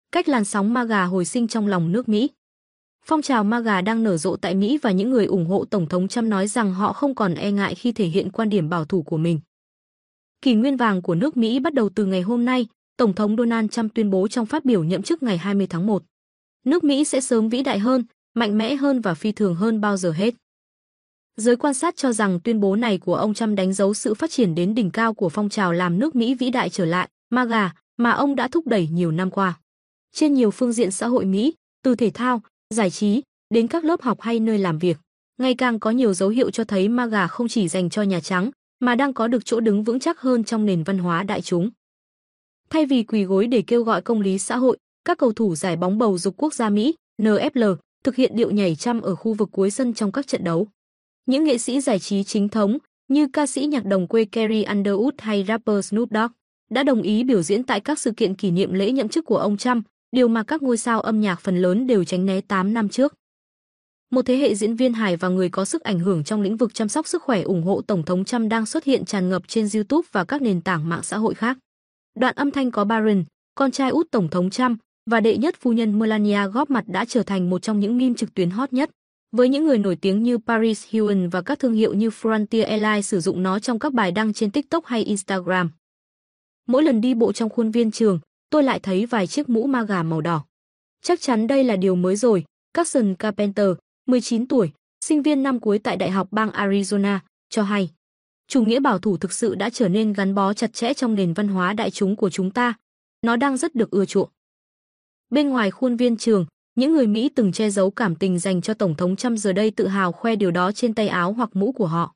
Cách làn sóng MAGA hồi sinh trong lòng nước Mỹ. Phong trào MAGA đang nở rộ tại Mỹ và những người ủng hộ Tổng thống Trump nói rằng họ không còn e ngại khi thể hiện quan điểm bảo thủ của mình. Kỷ nguyên vàng của nước Mỹ bắt đầu từ ngày hôm nay, Tổng thống Donald Trump tuyên bố trong phát biểu nhậm chức ngày 20 tháng 1. Nước Mỹ sẽ sớm vĩ đại hơn, mạnh mẽ hơn và phi thường hơn bao giờ hết. Giới quan sát cho rằng tuyên bố này của ông Trump đánh dấu sự phát triển đến đỉnh cao của phong trào làm nước Mỹ vĩ đại trở lại, MAGA, mà ông đã thúc đẩy nhiều năm qua. Trên nhiều phương diện xã hội Mỹ, từ thể thao, giải trí, đến các lớp học hay nơi làm việc, ngày càng có nhiều dấu hiệu cho thấy MAGA không chỉ dành cho Nhà Trắng, mà đang có được chỗ đứng vững chắc hơn trong nền văn hóa đại chúng. Thay vì quỳ gối để kêu gọi công lý xã hội, các cầu thủ giải bóng bầu dục quốc gia Mỹ, NFL, thực hiện điệu nhảy Trump ở khu vực cuối sân trong các trận đấu. Những nghệ sĩ giải trí chính thống, như ca sĩ nhạc đồng quê Carrie Underwood hay rapper Snoop Dogg, đã đồng ý biểu diễn tại các sự kiện kỷ niệm lễ nhậm chức của ông Trump, điều mà các ngôi sao âm nhạc phần lớn đều tránh né 8 năm trước. Một thế hệ diễn viên hài và người có sức ảnh hưởng trong lĩnh vực chăm sóc sức khỏe ủng hộ Tổng thống Trump đang xuất hiện tràn ngập trên YouTube và các nền tảng mạng xã hội khác. Đoạn âm thanh có Barron, con trai út Tổng thống Trump, và đệ nhất phu nhân Melania góp mặt đã trở thành một trong những meme trực tuyến hot nhất, với những người nổi tiếng như Paris Hilton và các thương hiệu như Frontier Airlines sử dụng nó trong các bài đăng trên TikTok hay Instagram. Mỗi lần đi bộ trong khuôn viên trường, tôi lại thấy vài chiếc mũ MAGA màu đỏ. Chắc chắn đây là điều mới rồi, Carson Carpenter, 19 tuổi, sinh viên năm cuối tại Đại học bang Arizona, cho hay. Chủ nghĩa bảo thủ thực sự đã trở nên gắn bó chặt chẽ trong nền văn hóa đại chúng của chúng ta. Nó đang rất được ưa chuộng. Bên ngoài khuôn viên trường, những người Mỹ từng che giấu cảm tình dành cho Tổng thống Trump giờ đây tự hào khoe điều đó trên tay áo hoặc mũ của họ.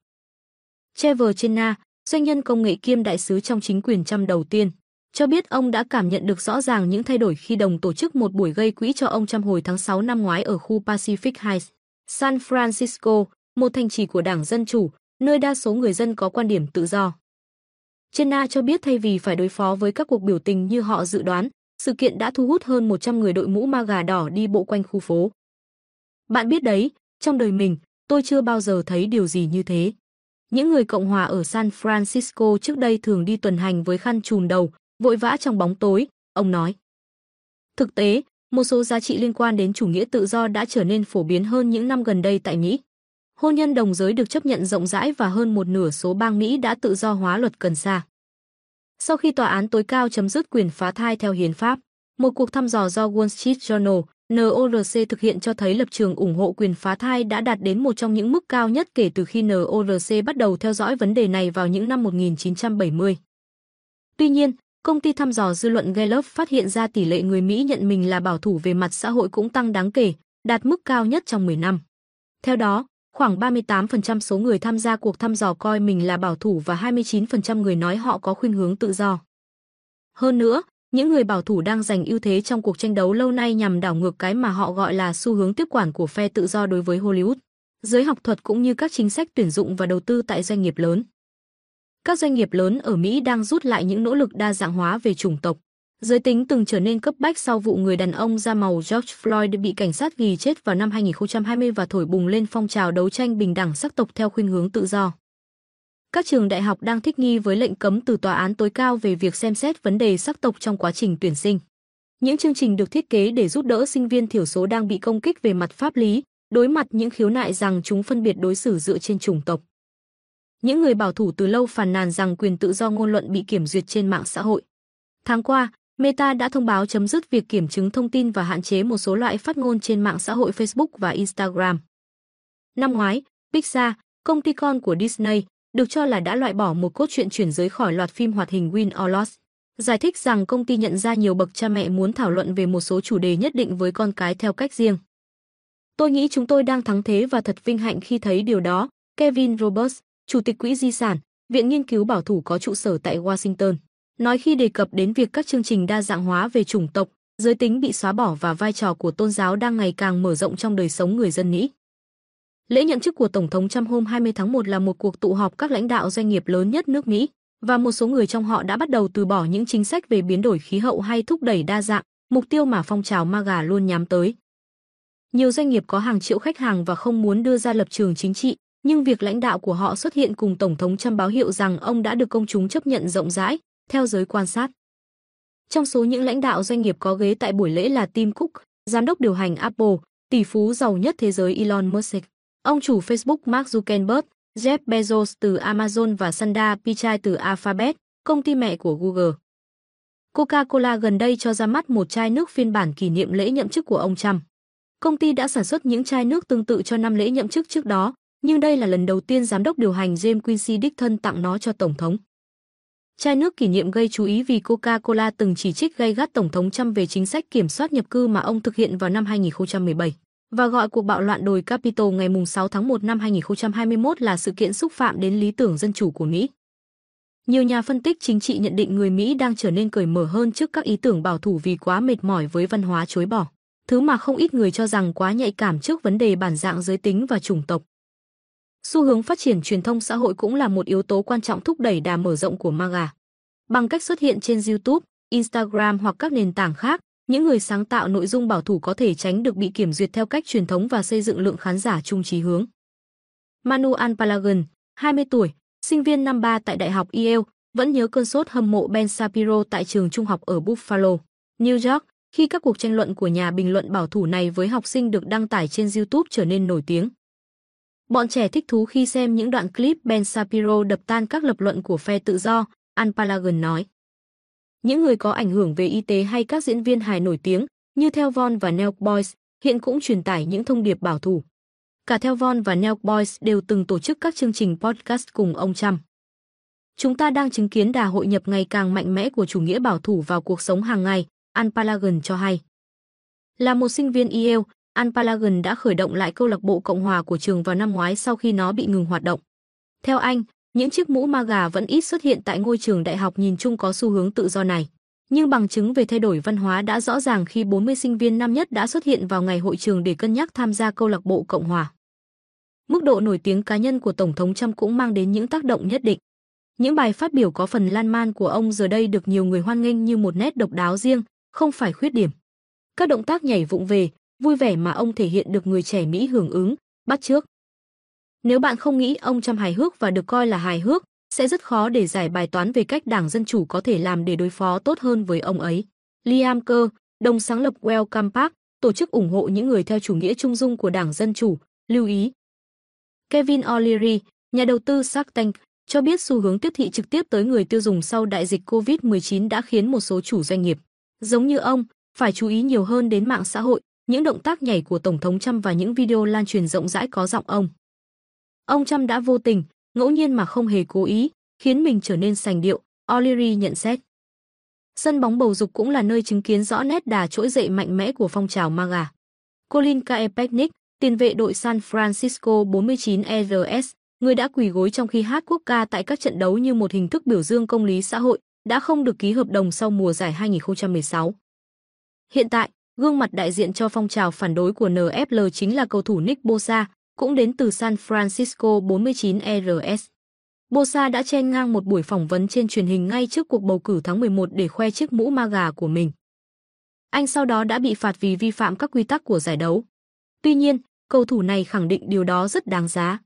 Trevor Chenna, doanh nhân công nghệ kiêm đại sứ trong chính quyền Trump đầu tiên, cho biết ông đã cảm nhận được rõ ràng những thay đổi khi đồng tổ chức một buổi gây quỹ cho ông Trump hồi tháng 6 năm ngoái ở khu Pacific Heights, San Francisco, một thành trì của Đảng Dân Chủ, nơi đa số người dân có quan điểm tự do. Chenna cho biết thay vì phải đối phó với các cuộc biểu tình như họ dự đoán, sự kiện đã thu hút hơn 100 người đội mũ MAGA đỏ đi bộ quanh khu phố. Bạn biết đấy, trong đời mình, tôi chưa bao giờ thấy điều gì như thế. Những người Cộng hòa ở San Francisco trước đây thường đi tuần hành với khăn trùm đầu, vội vã trong bóng tối, ông nói. Thực tế, một số giá trị liên quan đến chủ nghĩa tự do đã trở nên phổ biến hơn những năm gần đây tại Mỹ. Hôn nhân đồng giới được chấp nhận rộng rãi và hơn một nửa số bang Mỹ đã tự do hóa luật cần sa. Sau khi tòa án tối cao chấm dứt quyền phá thai theo hiến pháp, một cuộc thăm dò do Wall Street Journal, NORC thực hiện cho thấy lập trường ủng hộ quyền phá thai đã đạt đến một trong những mức cao nhất kể từ khi NORC bắt đầu theo dõi vấn đề này vào những năm 1970. Tuy nhiên, công ty thăm dò dư luận Gallup phát hiện ra tỷ lệ người Mỹ nhận mình là bảo thủ về mặt xã hội cũng tăng đáng kể, đạt mức cao nhất trong 10 năm. Theo đó, khoảng 38% số người tham gia cuộc thăm dò coi mình là bảo thủ và 29% người nói họ có khuynh hướng tự do. Hơn nữa, những người bảo thủ đang giành ưu thế trong cuộc tranh đấu lâu nay nhằm đảo ngược cái mà họ gọi là xu hướng tiếp quản của phe tự do đối với Hollywood, giới học thuật cũng như các chính sách tuyển dụng và đầu tư tại doanh nghiệp lớn. Các doanh nghiệp lớn ở Mỹ đang rút lại những nỗ lực đa dạng hóa về chủng tộc. Giới tính từng trở nên cấp bách sau vụ người đàn ông da màu George Floyd bị cảnh sát ghi chết vào năm 2020 và thổi bùng lên phong trào đấu tranh bình đẳng sắc tộc theo khuynh hướng tự do. Các trường đại học đang thích nghi với lệnh cấm từ tòa án tối cao về việc xem xét vấn đề sắc tộc trong quá trình tuyển sinh. Những chương trình được thiết kế để giúp đỡ sinh viên thiểu số đang bị công kích về mặt pháp lý, đối mặt những khiếu nại rằng chúng phân biệt đối xử dựa trên chủng tộc. Những người bảo thủ từ lâu phàn nàn rằng quyền tự do ngôn luận bị kiểm duyệt trên mạng xã hội. Tháng qua, Meta đã thông báo chấm dứt việc kiểm chứng thông tin và hạn chế một số loại phát ngôn trên mạng xã hội Facebook và Instagram. Năm ngoái, Pixar, công ty con của Disney, được cho là đã loại bỏ một cốt truyện chuyển giới khỏi loạt phim hoạt hình Win or Lost, giải thích rằng công ty nhận ra nhiều bậc cha mẹ muốn thảo luận về một số chủ đề nhất định với con cái theo cách riêng. Tôi nghĩ chúng tôi đang thắng thế và thật vinh hạnh khi thấy điều đó, Kevin Roberts, Chủ tịch Quỹ Di sản, Viện Nghiên cứu Bảo thủ có trụ sở tại Washington, nói khi đề cập đến việc các chương trình đa dạng hóa về chủng tộc, giới tính bị xóa bỏ và vai trò của tôn giáo đang ngày càng mở rộng trong đời sống người dân Mỹ. Lễ nhậm chức của Tổng thống Trump hôm 20 tháng 1 là một cuộc tụ họp các lãnh đạo doanh nghiệp lớn nhất nước Mỹ, và một số người trong họ đã bắt đầu từ bỏ những chính sách về biến đổi khí hậu hay thúc đẩy đa dạng, mục tiêu mà phong trào MAGA luôn nhắm tới. Nhiều doanh nghiệp có hàng triệu khách hàng và không muốn đưa ra lập trường chính trị, nhưng việc lãnh đạo của họ xuất hiện cùng Tổng thống Trump báo hiệu rằng ông đã được công chúng chấp nhận rộng rãi, theo giới quan sát. Trong số những lãnh đạo doanh nghiệp có ghế tại buổi lễ là Tim Cook, giám đốc điều hành Apple, tỷ phú giàu nhất thế giới Elon Musk, ông chủ Facebook Mark Zuckerberg, Jeff Bezos từ Amazon và Sundar Pichai từ Alphabet, công ty mẹ của Google. Coca-Cola gần đây cho ra mắt một chai nước phiên bản kỷ niệm lễ nhậm chức của ông Trump. Công ty đã sản xuất những chai nước tương tự cho năm lễ nhậm chức trước đó, nhưng đây là lần đầu tiên giám đốc điều hành James Quincy đích thân tặng nó cho Tổng thống. Chai nước kỷ niệm gây chú ý vì Coca-Cola từng chỉ trích gay gắt Tổng thống Trump về chính sách kiểm soát nhập cư mà ông thực hiện vào năm 2017 và gọi cuộc bạo loạn đồi Capitol ngày 6 tháng 1 năm 2021 là sự kiện xúc phạm đến lý tưởng dân chủ của Mỹ. Nhiều nhà phân tích chính trị nhận định người Mỹ đang trở nên cởi mở hơn trước các ý tưởng bảo thủ vì quá mệt mỏi với văn hóa chối bỏ, thứ mà không ít người cho rằng quá nhạy cảm trước vấn đề bản dạng giới tính và chủng tộc. Xu hướng phát triển truyền thông xã hội cũng là một yếu tố quan trọng thúc đẩy đà mở rộng của MAGA. Bằng cách xuất hiện trên YouTube, Instagram hoặc các nền tảng khác, những người sáng tạo nội dung bảo thủ có thể tránh được bị kiểm duyệt theo cách truyền thống và xây dựng lượng khán giả chung chí hướng. Manu Anpalagan, 20 tuổi, sinh viên năm 3 tại Đại học Yale, vẫn nhớ cơn sốt hâm mộ Ben Shapiro tại trường trung học ở Buffalo, New York, khi các cuộc tranh luận của nhà bình luận bảo thủ này với học sinh được đăng tải trên YouTube trở nên nổi tiếng. Bọn trẻ thích thú khi xem những đoạn clip Ben Shapiro đập tan các lập luận của phe tự do, Anpalagan nói. Những người có ảnh hưởng về y tế hay các diễn viên hài nổi tiếng như Theo Von và Nelk Boys hiện cũng truyền tải những thông điệp bảo thủ. Cả Theo Von và Nelk Boys đều từng tổ chức các chương trình podcast cùng ông Trump. Chúng ta đang chứng kiến đà hội nhập ngày càng mạnh mẽ của chủ nghĩa bảo thủ vào cuộc sống hàng ngày, Anpalagan cho hay. Là một sinh viên Yale, Anpalagan đã khởi động lại câu lạc bộ Cộng hòa của trường vào năm ngoái sau khi nó bị ngừng hoạt động. Theo anh, những chiếc mũ MAGA vẫn ít xuất hiện tại ngôi trường đại học nhìn chung có xu hướng tự do này. Nhưng bằng chứng về thay đổi văn hóa đã rõ ràng khi 40 sinh viên năm nhất đã xuất hiện vào ngày hội trường để cân nhắc tham gia câu lạc bộ Cộng hòa. Mức độ nổi tiếng cá nhân của Tổng thống Trump cũng mang đến những tác động nhất định. Những bài phát biểu có phần lan man của ông giờ đây được nhiều người hoan nghênh như một nét độc đáo riêng, không phải khuyết điểm. Các động tác nhảy vụng về, vui vẻ mà ông thể hiện được người trẻ Mỹ hưởng ứng, bắt chước. Nếu bạn không nghĩ ông Trump hài hước và được coi là hài hước, sẽ rất khó để giải bài toán về cách Đảng Dân Chủ có thể làm để đối phó tốt hơn với ông ấy. Liam Kerr, đồng sáng lập Welcome Park, tổ chức ủng hộ những người theo chủ nghĩa trung dung của Đảng Dân Chủ, lưu ý. Kevin O'Leary, nhà đầu tư Shark Tank, cho biết xu hướng tiếp thị trực tiếp tới người tiêu dùng sau đại dịch COVID-19 đã khiến một số chủ doanh nghiệp, giống như ông, phải chú ý nhiều hơn đến mạng xã hội, những động tác nhảy của Tổng thống Trump và những video lan truyền rộng rãi có giọng ông. Ông Trump đã vô tình, ngẫu nhiên mà không hề cố ý, khiến mình trở nên sành điệu, O'Leary nhận xét. Sân bóng bầu dục cũng là nơi chứng kiến rõ nét đà trỗi dậy mạnh mẽ của phong trào MAGA. Colin Kaepernick, tiền vệ đội San Francisco 49 ers, người đã quỳ gối trong khi hát quốc ca tại các trận đấu như một hình thức biểu dương công lý xã hội, đã không được ký hợp đồng sau mùa giải 2016. Hiện tại, gương mặt đại diện cho phong trào phản đối của NFL chính là cầu thủ Nick Bosa, cũng đến từ San Francisco 49 ers. Bosa đã chen ngang một buổi phỏng vấn trên truyền hình ngay trước cuộc bầu cử tháng 11 để khoe chiếc mũ MAGA của mình. Anh sau đó đã bị phạt vì vi phạm các quy tắc của giải đấu. Tuy nhiên, cầu thủ này khẳng định điều đó rất đáng giá.